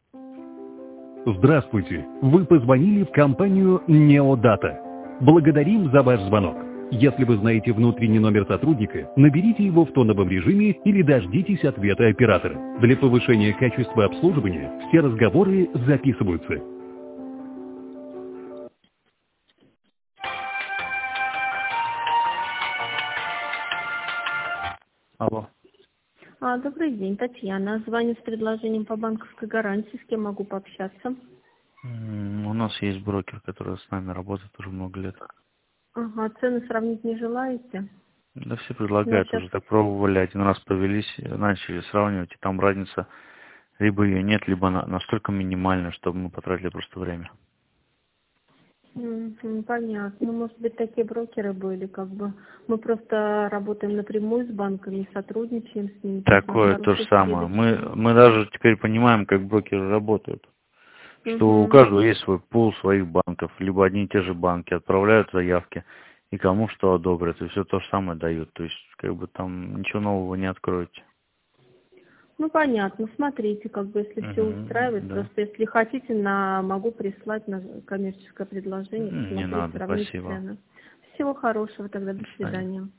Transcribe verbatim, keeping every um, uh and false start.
Здравствуйте! Вы позвонили в компанию Неодата. Благодарим за ваш звонок. Если вы знаете внутренний номер сотрудника, наберите его в тоновом режиме или дождитесь ответа оператора. Для повышения качества обслуживания все разговоры записываются. Алло. А, добрый день, Татьяна. Звоню с предложением по банковской гарантии. С кем могу пообщаться? М, У нас есть брокер, который с нами работает уже много лет. Ага, цены сравнить не желаете? Да все У нас предлагают, сейчас... уже так пробовали, один раз повелись, начали сравнивать, и там разница, либо ее нет, либо она настолько минимальная, чтобы мы потратили просто время. Мгм, понятно. Ну, может быть, такие брокеры были, как бы. Мы просто работаем напрямую с банками, сотрудничаем с ними. То есть у нас Такое то же хорошие самое. Мы, перечни. мы даже теперь понимаем, как брокеры работают. Что у Угу. каждого есть свой пул своих банков, либо одни и те же банки отправляют заявки, и кому что одобрят, и все то же самое дают. То есть, как бы там ничего нового не откроете. Ну, понятно. Смотрите, как бы, если все Угу, устраивает, да. просто если хотите, на могу прислать на коммерческое предложение, М, Не посмотреть, надо, сравнить спасибо. цены. Всего хорошего тогда, до До свидания. свидания.